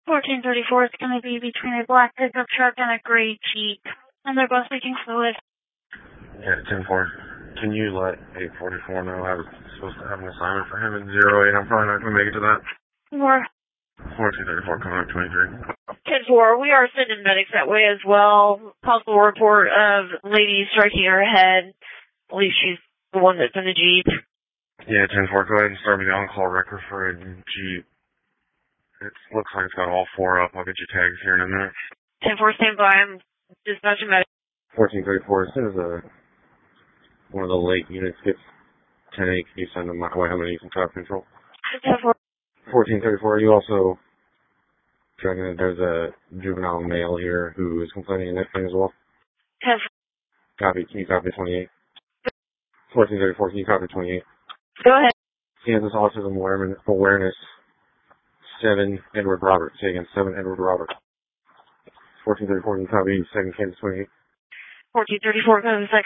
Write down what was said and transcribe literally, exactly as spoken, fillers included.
fourteen thirty-four is going to be between a black pickup truck and a gray Jeep, and they're both leaking fluid. Yeah, ten four. Can you let eight forty-four know I was supposed to have an assignment for him in zero eight? I'm probably not going to make it to that. Four. fourteen thirty-four, coming up twenty-three. ten four, we are sending medics that way as well. Possible report of lady striking her head. I believe she's the one that's in the Jeep. Yeah, ten four, go ahead and start me the on-call record for a Jeep. It looks like it's got all four up. I'll get you tags here in a minute. ten four, stand by. I'm dispatching medics. fourteen thirty-four, as soon as a, one of the late units gets ten eight, can you send them my way? I'm going to need some traffic control. ten four. fourteen thirty-four, you also checking that there's a juvenile male here who is complaining of neck pain as well. ten four. Copy, can you copy twenty-eight? fourteen thirty-four, can you copy twenty-eight? Go ahead. Kansas Autism Awareness, seven Edward Robert. Say again, seven Edward Robert. fourteen thirty-four, can you copy second Kansas twenty-eight? fourteen thirty-four, go to the second.